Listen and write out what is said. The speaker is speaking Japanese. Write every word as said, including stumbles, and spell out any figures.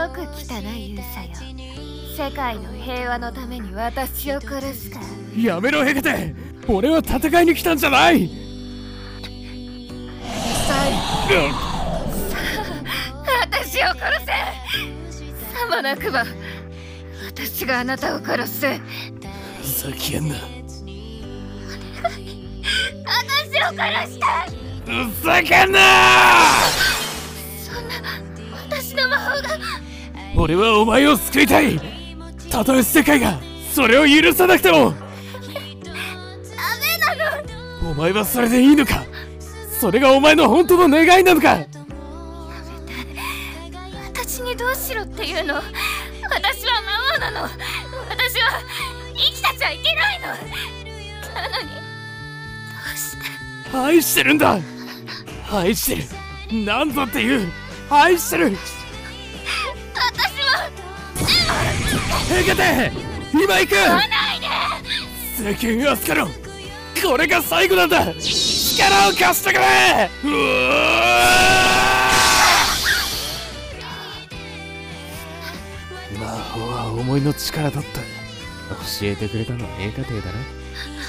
よく来たなユーサよ。世界の平和のために私を殺すか。 やめろヘケテ、俺は戦いに来たんじゃない。 私を殺せ。さもなくば私があなたを殺す。 ふざけんな。 私を殺して。 ふざけんな。 そんな私の魔法が。 俺はお前を救いたい。たとえ世界がそれを許さなくても。 ダメなの。 お前はそれでいいのか。それがお前の本当の願いなのか。やめて。 私にどうしろっていうの。私は魔王なの。私は生きたちゃいけないの。なのにどうして。 愛してるんだ。愛してる。なんぞっていう愛してる。 私はヘケテ、今行く。 来ないで。 世間アスカロン、これが最後なんだ。力を貸してくれ。うわ魔法は思いの力だった。教えてくれたのはエーカテだな。